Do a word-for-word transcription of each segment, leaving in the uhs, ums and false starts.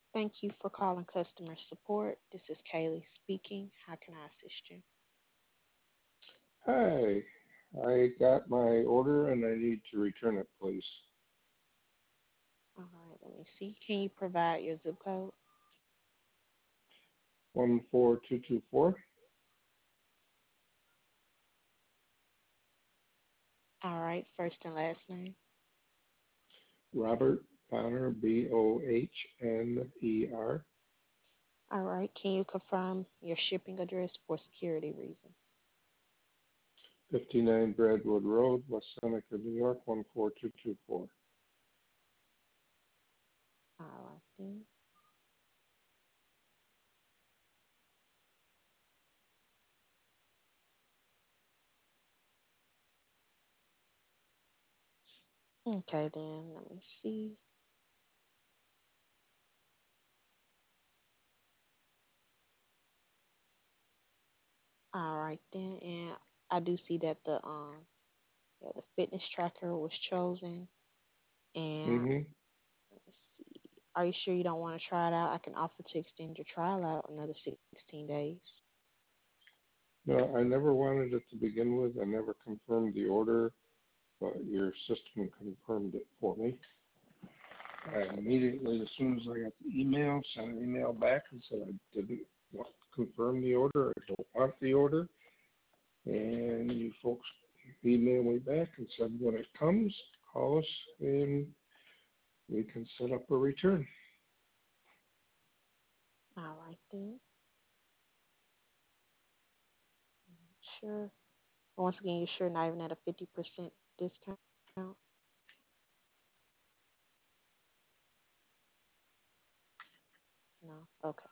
Thank you for calling customer support. This is Kaylee speaking. How can I assist you? Hi, I got my order and I need to return it, please. All right, let me see. Can you provide your zip code? one four two two four, All right, first and last name. Robert Bonner, B O H N E R, All right, can you confirm your shipping address for security reasons? fifty-nine Bradwood Road, West Seneca, New York, one four two two four. All right, then. Okay, then, let me see. All right, then, and I do see that the um yeah, the fitness tracker was chosen. And Mm-hmm. let me see. Are you sure you don't want to try it out? I can offer to extend your trial out another sixteen days. No, I never wanted it to begin with. I never confirmed the order, but your system confirmed it for me. I Okay, then. immediately, as soon as I got the email, sent an email back and said I didn't want to confirm the order. I don't want the order. And you folks email me back and said when it comes, call us and we can set up a return. All right, then. Sure. Once again, you're sure not even at a fifty percent discount? No. Okay.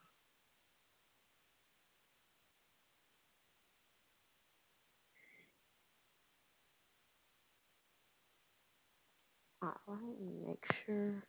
All right. Let me make sure.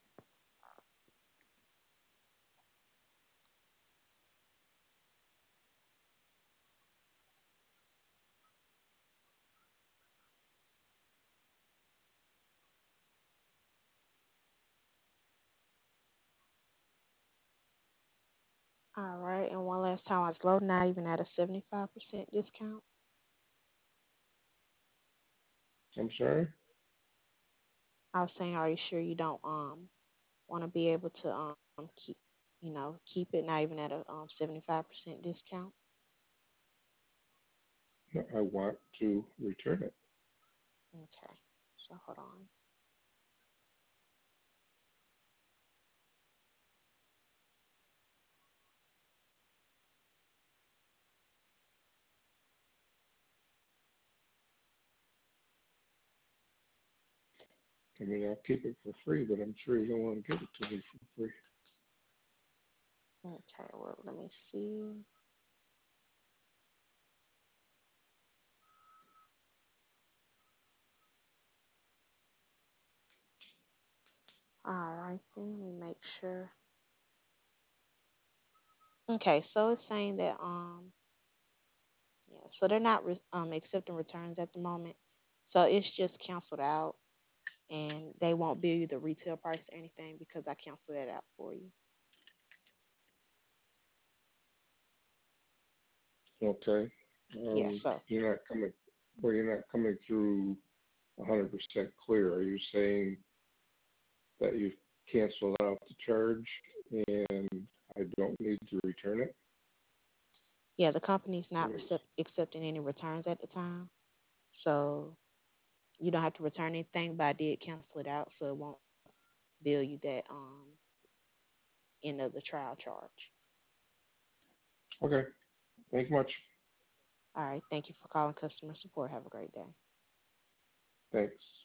All right. And one last time, I was low, not even at a seventy-five percent discount. I'm sorry? I was saying, are you sure you don't um want to be able to um keep you know keep it not even at a um seventy-five percent discount? No, I want to return it. Okay. So hold on. I mean, I'll keep it for free, but I'm sure you don't want to give it to me for free. Okay. Well, let me see. All right. Then let me make sure. Okay. So it's saying that um yeah, so they're not re- um, accepting returns at the moment. So it's just canceled out, and they won't bill you the retail price or anything because I canceled that out for you. Okay. Yeah. Um, So you're not coming, well, you're not coming through one hundred percent clear. Are you saying that you've canceled out the charge and I don't need to return it? yeah, the company's I not mean, recep- accepting any returns at the time. So you don't have to return anything, but I did cancel it out, so it won't bill you that um end of the trial charge. okay. Thank you much. All right. Thank you for calling customer support. Have a great day. Thanks.